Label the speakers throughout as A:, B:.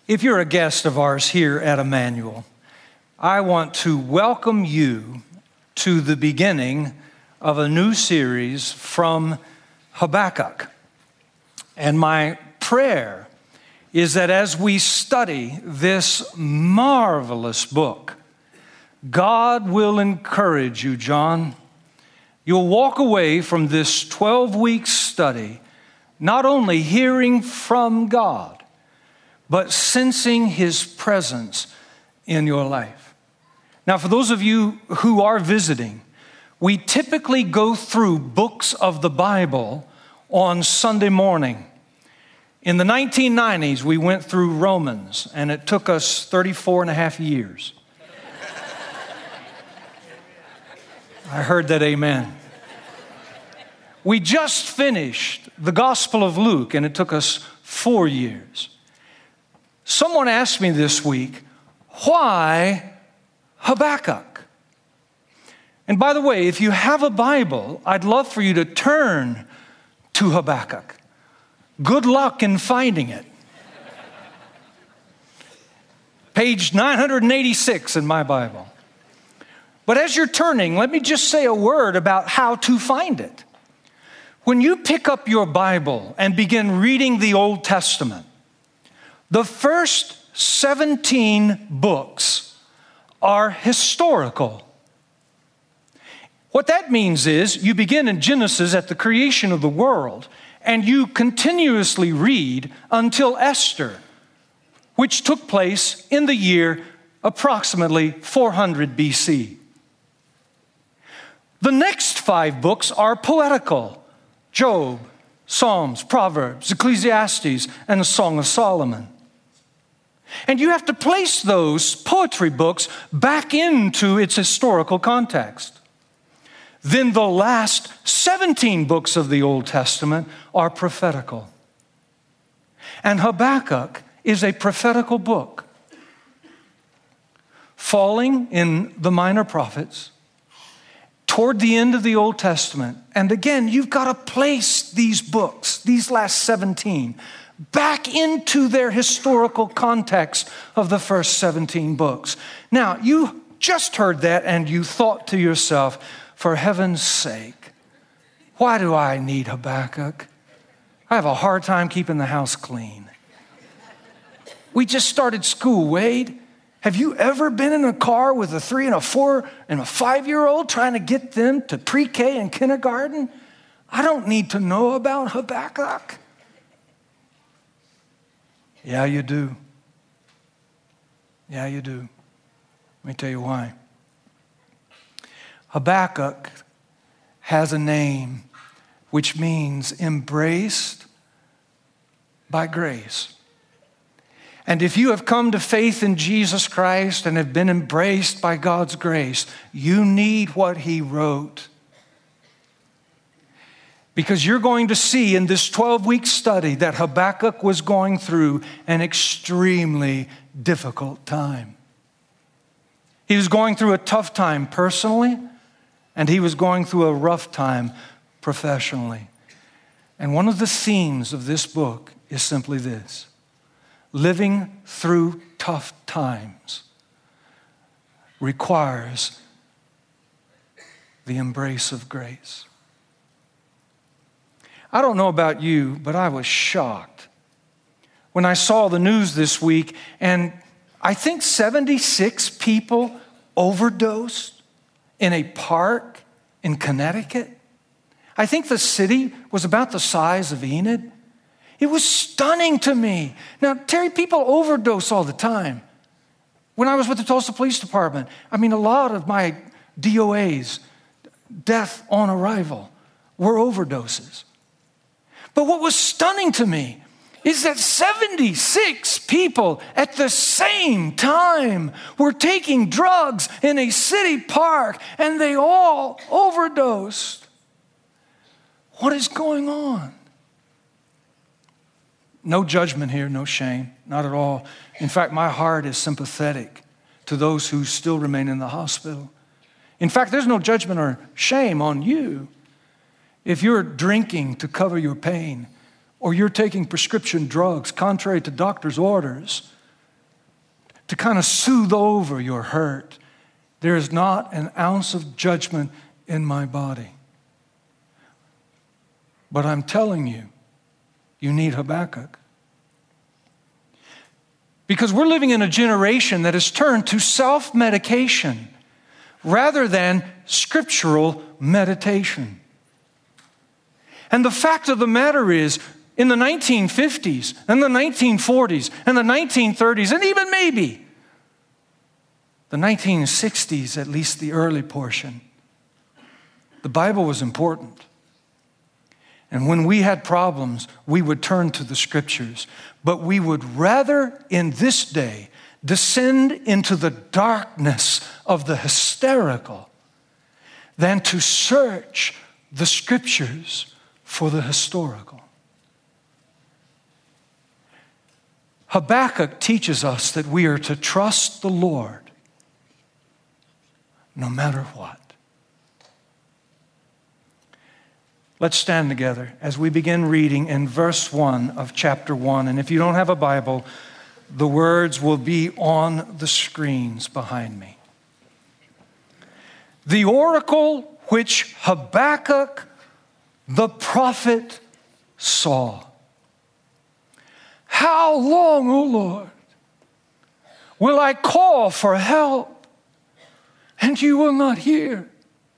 A: If you're a guest of ours here at Emmanuel, I want to welcome you to the beginning of a new series from Habakkuk. And my prayer is that as we study this marvelous book, God will encourage you, John. You'll walk away from this 12-week study not only hearing from God, but sensing His presence in your life. Now, for those of you who are visiting, we typically go through books of the Bible on Sunday morning. In the 1990s, we went through Romans, and it took us 34 and a half years. I heard that amen. We just finished the Gospel of Luke, and it took us 4 years. Someone asked me this week, why Habakkuk? And by the way, if you have a Bible, I'd love for you to turn to Habakkuk. Good luck in finding it. Page 986 in my Bible. But as you're turning, let me just say a word about how to find it. When you pick up your Bible and begin reading the Old Testament, the first 17 books are historical. What that means is you begin in Genesis at the creation of the world, and you continuously read until Esther, which took place in the year approximately 400 BC. The next 5 books are poetical: Job, Psalms, Proverbs, Ecclesiastes, and the Song of Solomon. And you have to place those poetry books back into its historical context. Then the last 17 books of the Old Testament are prophetical. And Habakkuk is a prophetical book, falling in the minor prophets toward the end of the Old Testament. And again, you've got to place these books, these last 17, back into their historical context of the first 17 books. Now, you just heard that and you thought to yourself, for heaven's sake, why do I need Habakkuk? I have a hard time keeping the house clean. We just started school, Wade. Have you ever been in a car with a 3 and a 4 and a 5-year-old trying to get them to pre-K and kindergarten? I don't need to know about Habakkuk. Yeah, you do. Yeah, you do. Let me tell you why. Habakkuk has a name which means embraced by grace. And if you have come to faith in Jesus Christ and have been embraced by God's grace, you need what He wrote. Because you're going to see in this 12-week study that Habakkuk was going through an extremely difficult time. He was going through a tough time personally, and he was going through a rough time professionally. And one of the themes of this book is simply this: living through tough times requires the embrace of grace. I don't know about you, but I was shocked when I saw the news this week, and I think 76 people overdosed in a park in Connecticut. I think the city was about the size of Enid. It was stunning to me. Now, Terry, people overdose all the time. When I was with the Tulsa Police Department, a lot of my DOAs, death on arrival, were overdoses. But what was stunning to me is that 76 people at the same time were taking drugs in a city park, and they all overdosed. What is going on? No judgment here, no shame, not at all. In fact, my heart is sympathetic to those who still remain in the hospital. In fact, there's no judgment or shame on you if you're drinking to cover your pain, or you're taking prescription drugs contrary to doctor's orders, to kind of soothe over your hurt. There is not an ounce of judgment in my body. But I'm telling you, you need Habakkuk. Because we're living in a generation that has turned to self-medication rather than scriptural meditation. And the fact of the matter is, in the 1950s and the 1940s and the 1930s and even maybe the 1960s, at least the early portion, the Bible was important. And when we had problems, we would turn to the scriptures. But we would rather in this day descend into the darkness of the hysterical than to search the scriptures for the historical. Habakkuk teaches us that we are to trust the Lord no matter what. Let's stand together as we begin reading in verse 1 of chapter 1. And if you don't have a Bible, the words will be on the screens behind me. The oracle which Habakkuk the prophet saw. How long, O Lord, will I call for help, and you will not hear?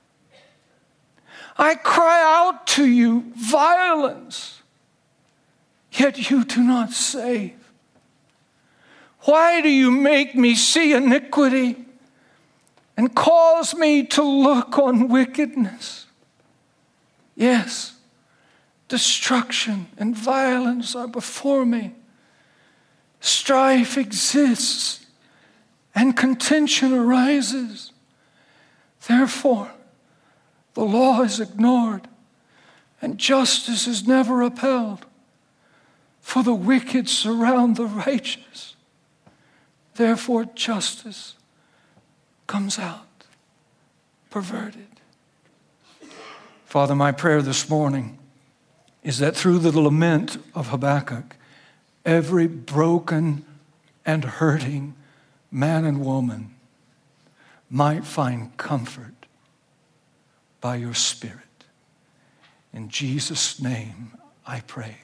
A: I cry out to you violence, yet you do not save. Why do you make me see iniquity and cause me to look on wickedness? Yes, destruction and violence are before me. Strife exists and contention arises. Therefore, the law is ignored and justice is never upheld. For the wicked surround the righteous. Therefore, justice comes out perverted. Father, my prayer this morning is that through the lament of Habakkuk, every broken and hurting man and woman might find comfort by your Spirit. In Jesus' name I pray.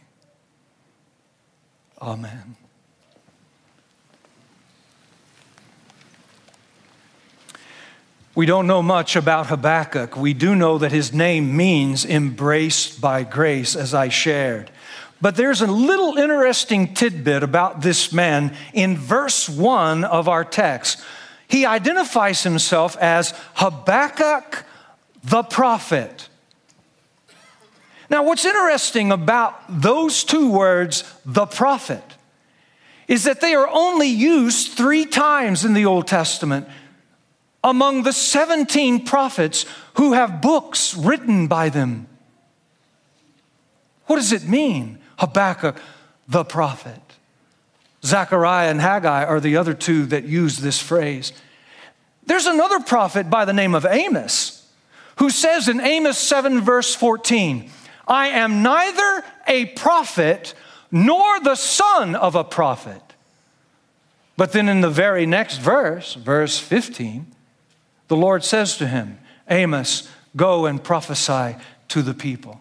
A: Amen. We don't know much about Habakkuk. We do know that his name means embraced by grace, as I shared. But there's a little interesting tidbit about this man in verse 1 of our text. He identifies himself as Habakkuk the prophet. Now, what's interesting about those two words, the prophet, is that they are only used 3 times in the Old Testament among the 17 prophets who have books written by them. What does it mean, Habakkuk the prophet? Zechariah and Haggai are the other 2 that use this phrase. There's another prophet by the name of Amos who says in Amos 7 verse 14, I am neither a prophet nor the son of a prophet. But then in the very next verse, verse 15, the Lord says to him, Amos, go and prophesy to the people.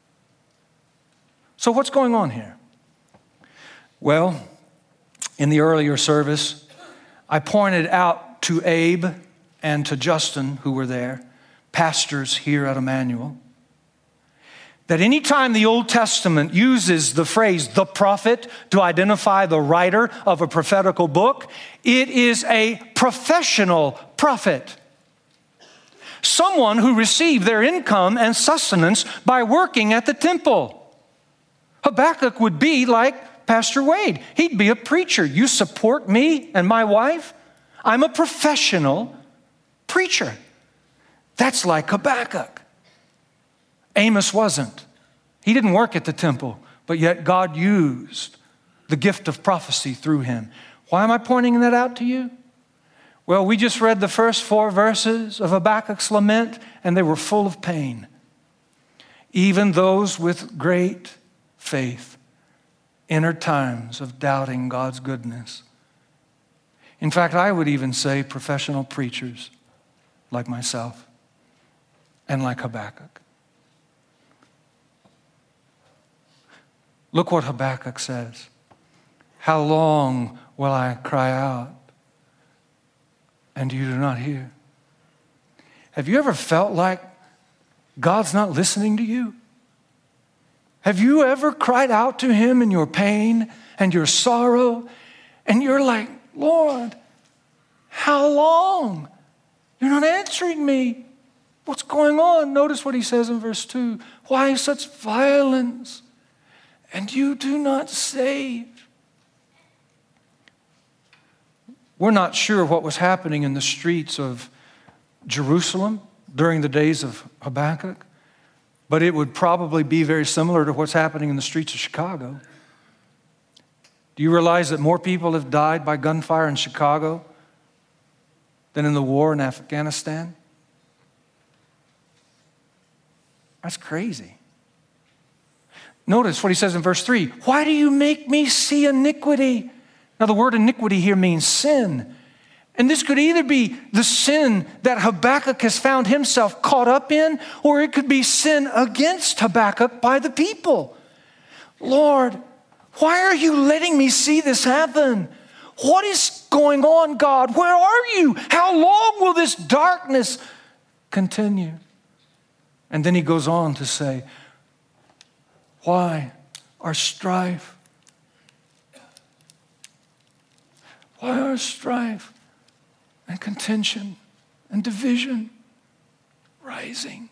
A: So what's going on here? Well, in the earlier service, I pointed out to Abe and to Justin, who were there, pastors here at Emmanuel, that anytime the Old Testament uses the phrase the prophet to identify the writer of a prophetical book, it is a professional prophet. Someone who received their income and sustenance by working at the temple. Habakkuk would be like Pastor Wade. He'd be a preacher. You support me and my wife? I'm a professional preacher. That's like Habakkuk. Amos wasn't. He didn't work at the temple, but yet God used the gift of prophecy through him. Why am I pointing that out to you? Well, we just read the first 4 verses of Habakkuk's lament, and they were full of pain. Even those with great faith enter times of doubting God's goodness. In fact, I would even say professional preachers like myself and like Habakkuk. Look what Habakkuk says. How long will I cry out and you do not hear? Have you ever felt like God's not listening to you? Have you ever cried out to him in your pain and your sorrow and you're like, Lord, how long? You're not answering me. What's going on? Notice what he says in verse 2. Why such violence? And you do not save. We're not sure what was happening in the streets of Jerusalem during the days of Habakkuk, but it would probably be very similar to what's happening in the streets of Chicago. Do you realize that more people have died by gunfire in Chicago than in the war in Afghanistan? That's crazy. Notice what he says in verse 3. Why do you make me see iniquity? Now, the word iniquity here means sin. And this could either be the sin that Habakkuk has found himself caught up in, or it could be sin against Habakkuk by the people. Lord, why are you letting me see this happen? What is going on, God? Where are you? How long will this darkness continue? And then he goes on to say, why are strife? Why are strife and contention and division rising?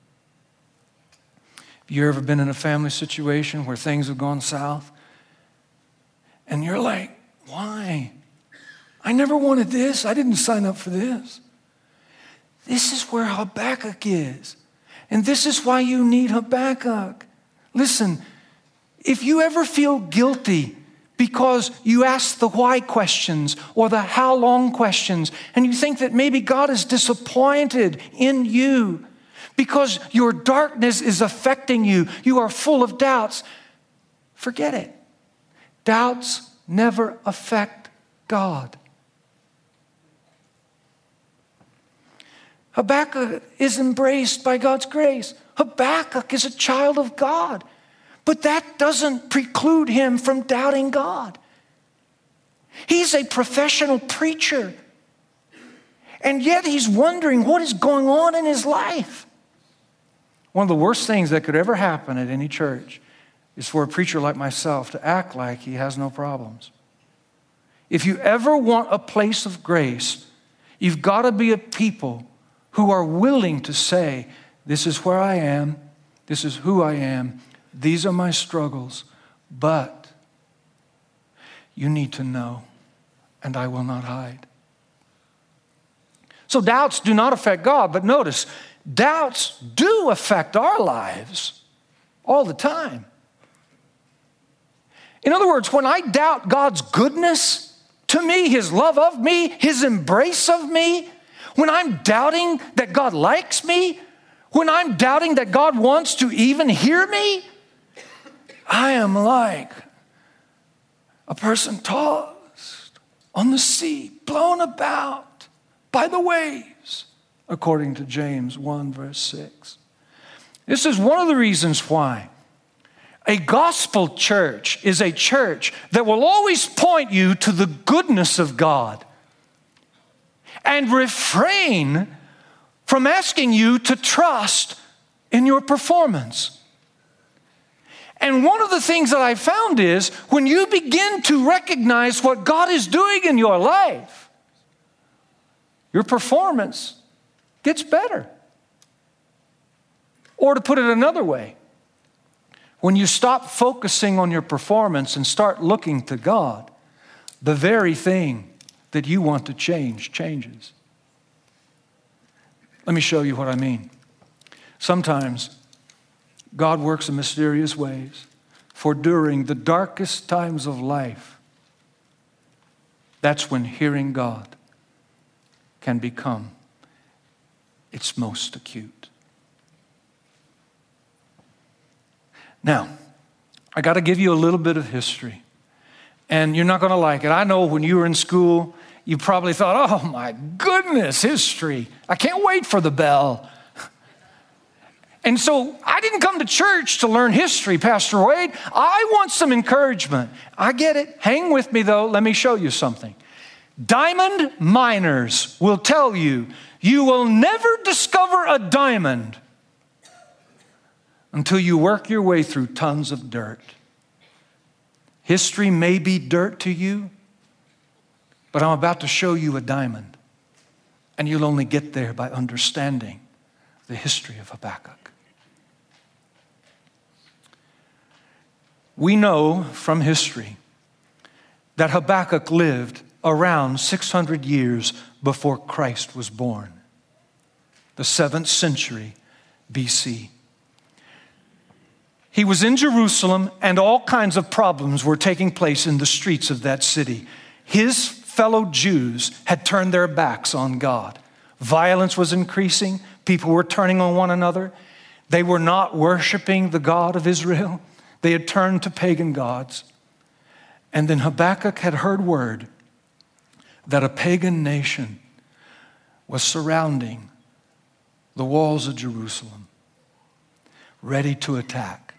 A: Have you ever been in a family situation where things have gone south and you're like, why? I never wanted this. I didn't sign up for this. This is where Habakkuk is. And this is why you need Habakkuk. Listen, if you ever feel guilty because you ask the why questions or the how long questions, and you think that maybe God is disappointed in you because your darkness is affecting you, you are full of doubts, forget it. Doubts never affect God. Habakkuk is embraced by God's grace. Habakkuk is a child of God. But that doesn't preclude him from doubting God. He's a professional preacher. And yet he's wondering what is going on in his life. One of the worst things that could ever happen at any church is for a preacher like myself to act like he has no problems. If you ever want a place of grace, you've got to be a people who are willing to say, this is where I am, this is who I am, these are my struggles, but you need to know, and I will not hide. So doubts do not affect God, but notice, doubts do affect our lives all the time. In other words, when I doubt God's goodness to me, his love of me, his embrace of me, when I'm doubting that God likes me, when I'm doubting that God wants to even hear me, I am like a person tossed on the sea, blown about by the waves, according to James 1, verse 6. This is one of the reasons why a gospel church is a church that will always point you to the goodness of God and refrain from asking you to trust in your performance. And one of the things that I found is when you begin to recognize what God is doing in your life, your performance gets better. Or to put it another way, when you stop focusing on your performance and start looking to God, the very thing that you want to change changes. Let me show you what I mean. Sometimes God works in mysterious ways, for during the darkest times of life, that's when hearing God can become its most acute. Now, I got to give you a little bit of history, and you're not going to like it. I know when you were in school, you probably thought, oh my goodness, history. I can't wait for the bell. And so I didn't come to church to learn history, Pastor Wade. I want some encouragement. I get it. Hang with me though. Let me show you something. Diamond miners will tell you, you will never discover a diamond until you work your way through tons of dirt. History may be dirt to you, but I'm about to show you a diamond. And you'll only get there by understanding the history of Habakkuk. We know from history that Habakkuk lived around 600 years before Christ was born, the 7th century BC. He was in Jerusalem, and all kinds of problems were taking place in the streets of that city. His fellow Jews had turned their backs on God. Violence was increasing. People were turning on one another. They were not worshiping the God of Israel. They had turned to pagan gods. And then Habakkuk had heard word that a pagan nation was surrounding the walls of Jerusalem, ready to attack.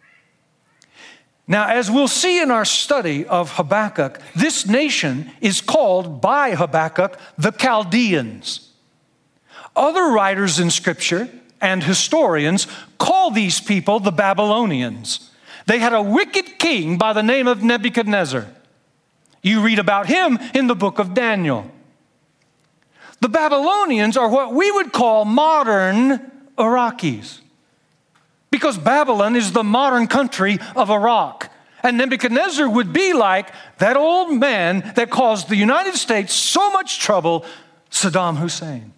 A: Now, as we'll see in our study of Habakkuk, this nation is called by Habakkuk the Chaldeans. Other writers in Scripture and historians call these people the Babylonians. They had a wicked king by the name of Nebuchadnezzar. You read about him in the book of Daniel. The Babylonians are what we would call modern Iraqis, because Babylon is the modern country of Iraq. And Nebuchadnezzar would be like that old man that caused the United States so much trouble, Saddam Hussein.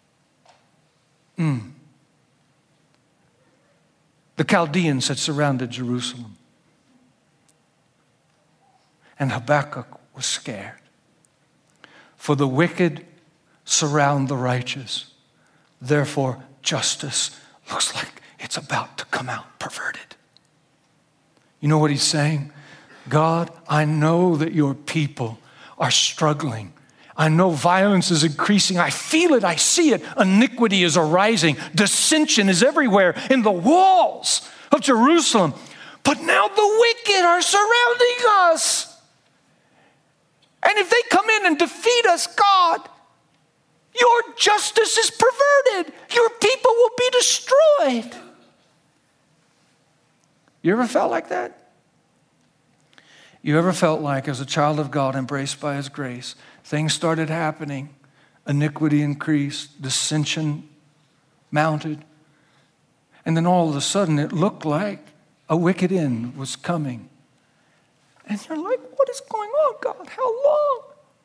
A: The Chaldeans had surrounded Jerusalem. And Habakkuk was scared. For the wicked surround the righteous. Therefore, justice looks like it's about to come out perverted. You know what he's saying? God, I know that your people are struggling. I know violence is increasing. I feel it. I see it. Iniquity is arising. Dissension is everywhere in the walls of Jerusalem. But now the wicked are surrounding us. And if they come in and defeat us, God, your justice is perverted. Your people will be destroyed. You ever felt like that? You ever felt like, as a child of God embraced by His grace, things started happening, iniquity increased, dissension mounted, and then all of a sudden it looked like a wicked end was coming. And you're like, what is going on, God? How long?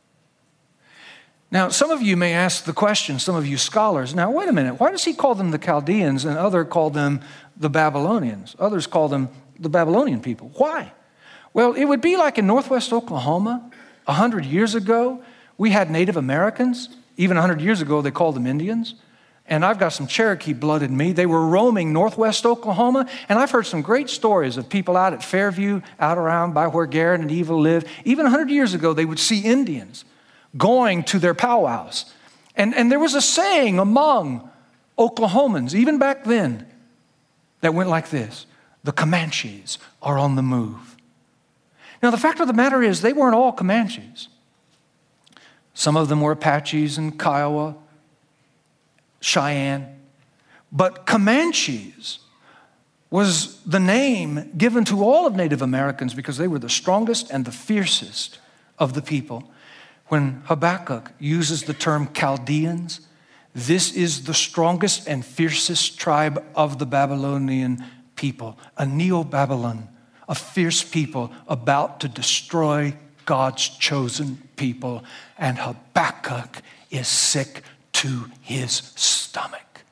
A: Now, some of you may ask the question, some of you scholars, now wait a minute, why does he call them the Chaldeans and others call them the Babylonians? Others call them the Babylonian people. Why? Well, it would be like in northwest Oklahoma 100 years ago, we had Native Americans. Even 100 years ago, they called them Indians. And I've got some Cherokee blood in me. They were roaming northwest Oklahoma, and I've heard some great stories of people out at Fairview, out around by where Garrett and Eva lived. Even 100 years ago, they would see Indians going to their powwows. And there was a saying among Oklahomans, even back then, that went like this: the Comanches are on the move. Now, the fact of the matter is, they weren't all Comanches. Some of them were Apaches and Kiowa, Cheyenne. But Comanches was the name given to all of Native Americans because they were the strongest and the fiercest of the people. When Habakkuk uses the term Chaldeans, this is the strongest and fiercest tribe of the Babylonian people, a Neo-Babylon, a fierce people about to destroy God's chosen people. And Habakkuk is sick to his stomach.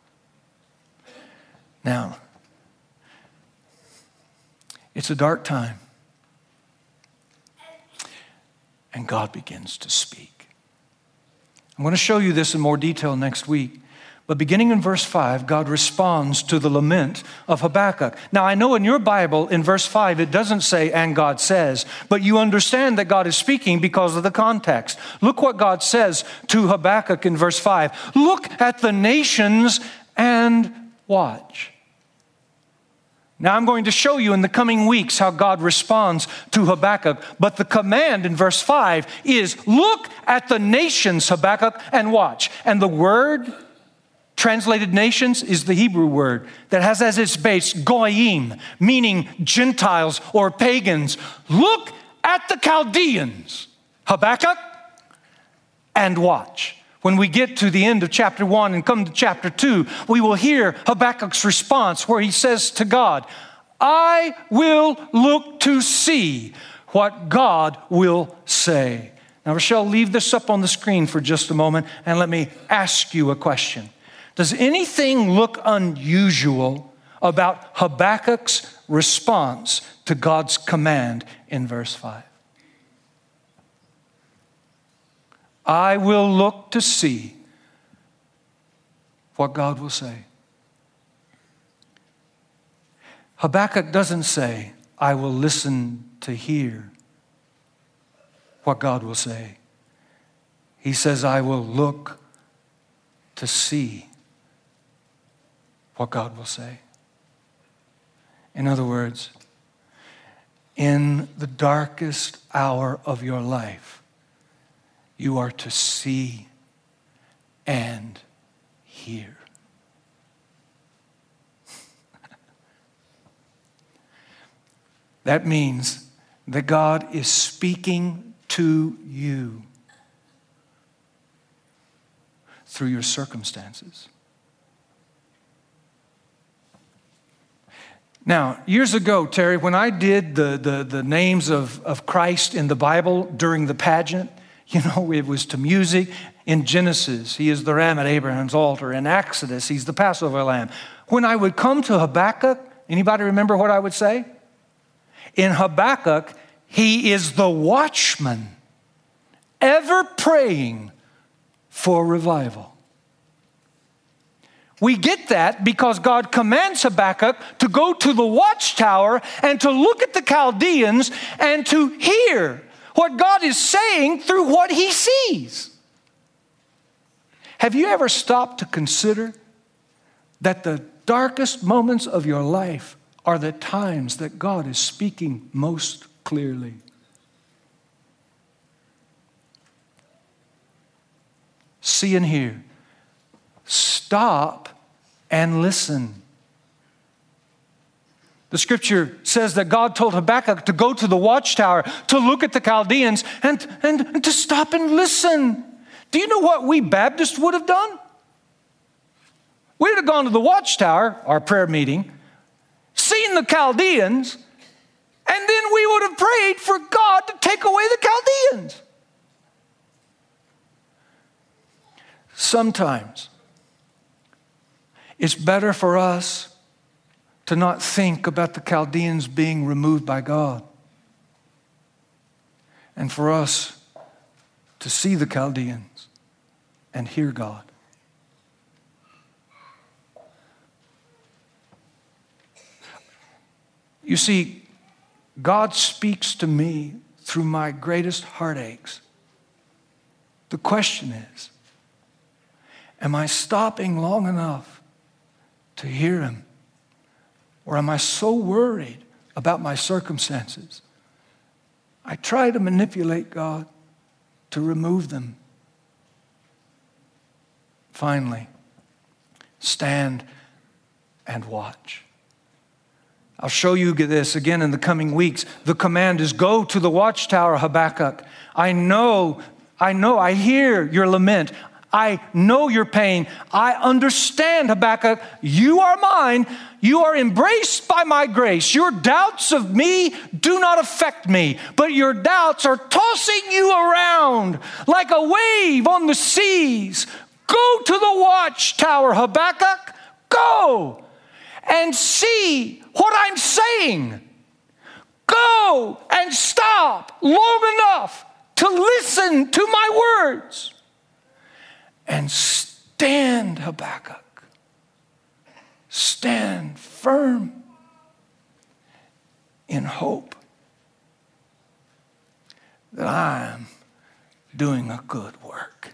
A: Now, it's a dark time. And God begins to speak. I'm going to show you this in more detail next week. But beginning in verse 5, God responds to the lament of Habakkuk. Now, I know in your Bible, in verse 5, it doesn't say, and God says, but you understand that God is speaking because of the context. Look what God says to Habakkuk in verse 5. Look at the nations and watch. Now, I'm going to show you in the coming weeks how God responds to Habakkuk. But the command in verse 5 is, look at the nations, Habakkuk, and watch. And the word translated nations is the Hebrew word that has as its base goyim, meaning Gentiles or pagans. Look at the Chaldeans, Habakkuk, and watch. When we get to the end of chapter 1 and come to chapter 2, we will hear Habakkuk's response where he says to God, I will look to see what God will say. Now, Rochelle, leave this up on the screen for just a moment and let me ask you a question. Does anything look unusual about Habakkuk's response to God's command in verse 5? I will look to see what God will say. Habakkuk doesn't say, I will listen to hear what God will say. He says, I will look to see what God will say. In other words, in the darkest hour of your life, you are to see and hear. That means that God is speaking to you through your circumstances. Now, years ago, Terry, when I did the names of Christ in the Bible during the pageant, you know, it was to music. In Genesis, he is the ram at Abraham's altar. In Exodus, he's the Passover lamb. When I would come to Habakkuk, anybody remember what I would say? In Habakkuk, he is the watchman, ever praying for revival. We get that because God commands Habakkuk to go to the watchtower and to look at the Chaldeans and to hear what God is saying through what he sees. Have you ever stopped to consider that the darkest moments of your life are the times that God is speaking most clearly? See and hear. Stop and listen. The scripture says that God told Habakkuk to go to the watchtower, to look at the Chaldeans, and to stop and listen. Do you know what we Baptists would have done? We would have gone to the watchtower, our prayer meeting, seen the Chaldeans, and then we would have prayed for God to take away the Chaldeans. Sometimes it's better for us to not think about the Chaldeans being removed by God, and for us to see the Chaldeans and hear God. You see, God speaks to me through my greatest heartaches. The question is, am I stopping long enough to hear him? Or am I so worried about my circumstances, I try to manipulate God to remove them? Finally, stand and watch. I'll show you this again in the coming weeks. The command is go to the watchtower, Habakkuk. I hear your lament. I know your pain. I understand, Habakkuk. You are mine. You are embraced by my grace. Your doubts of me do not affect me, but your doubts are tossing you around like a wave on the seas. Go to the watchtower, Habakkuk. Go and see what I'm saying. Go and stop long enough to listen to my words. And Stand, Habakkuk. Stand firm in hope that I am doing a good work.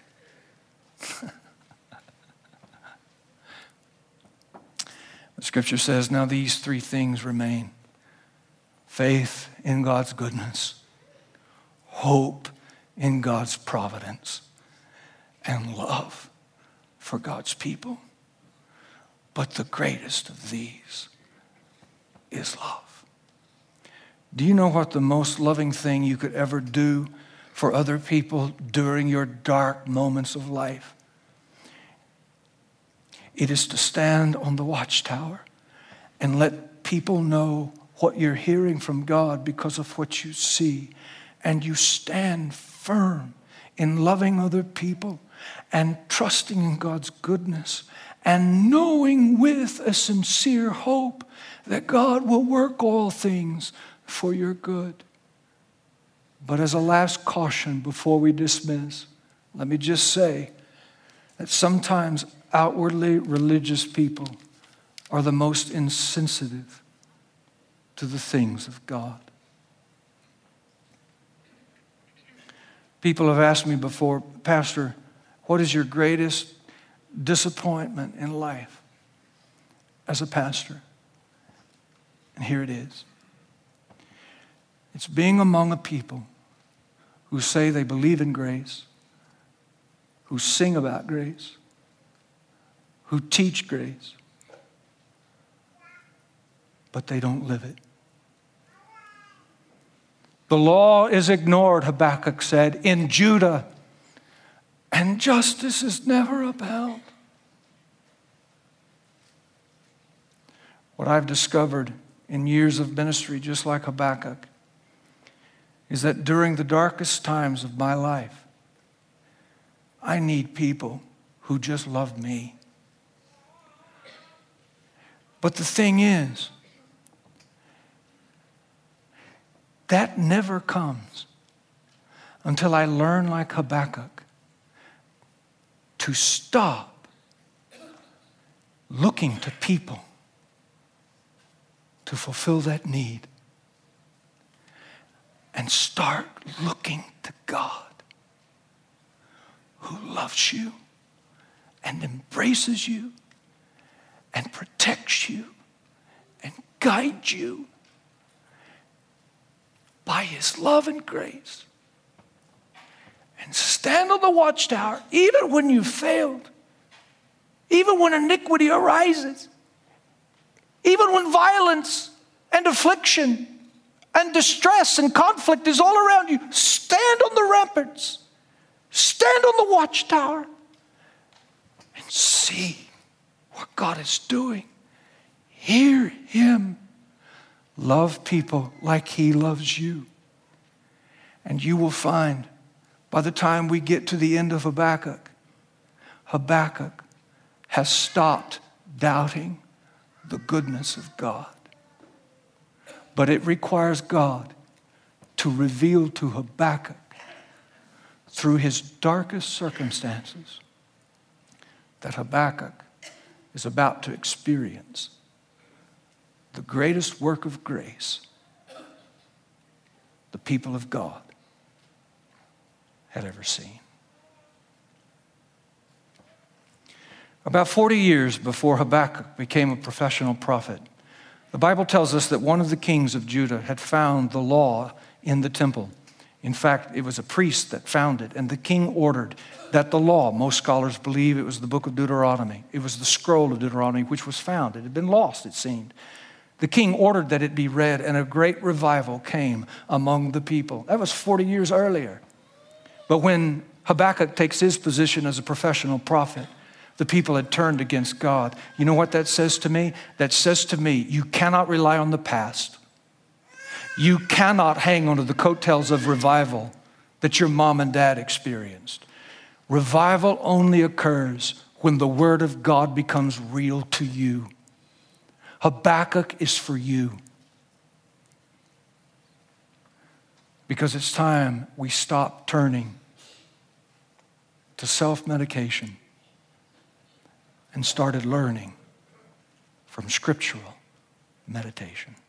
A: The scripture says, now these three things remain: faith in God's goodness, hope in God's providence, and love for God's people. But the greatest of these is love. Do you know what the most loving thing you could ever do for other people during your dark moments of life? It is to stand on the watchtower and let people know what you're hearing from God because of what you see. And you stand firm in loving other people and trusting in God's goodness and knowing with a sincere hope that God will work all things for your good. But as a last caution before we dismiss, let me just say that sometimes outwardly religious people are the most insensitive to the things of God. People have asked me before, Pastor, what is your greatest disappointment in life as a pastor? And here it is. It's being among a people who say they believe in grace, who sing about grace, who teach grace, but they don't live it. The law is ignored, Habakkuk said, in Judah, and justice is never upheld. What I've discovered in years of ministry, just like Habakkuk, is that during the darkest times of my life, I need people who just love me. But the thing is, that never comes until I learn, like Habakkuk, to stop looking to people to fulfill that need and start looking to God, who loves you and embraces you and protects you and guides you by his love and grace. And stand on the watchtower even when you've failed, even when iniquity arises, even when violence and affliction and distress and conflict is all around you. Stand on the ramparts, stand on the watchtower, and see what God is doing. Hear him. Love people like he loves you. And you will find by the time we get to the end of Habakkuk, Habakkuk has stopped doubting the goodness of God. But it requires God to reveal to Habakkuk through his darkest circumstances that Habakkuk is about to experience the greatest work of grace the people of God had ever seen. About 40 years before Habakkuk became a professional prophet, the Bible tells us that one of the kings of Judah had found the law in the temple. In fact, it was a priest that found it, and the king ordered that the law, most scholars believe it was the book of Deuteronomy, it was the scroll of Deuteronomy which was found. It had been lost, it seemed. The king ordered that it be read, and a great revival came among the people. That was 40 years earlier. But when Habakkuk takes his position as a professional prophet, the people had turned against God. You know what that says to me? That says to me, you cannot rely on the past. You cannot hang onto the coattails of revival that your mom and dad experienced. Revival only occurs when the word of God becomes real to you. Habakkuk is for you. Because it's time we stop turning to self-medication and started learning from scriptural meditation.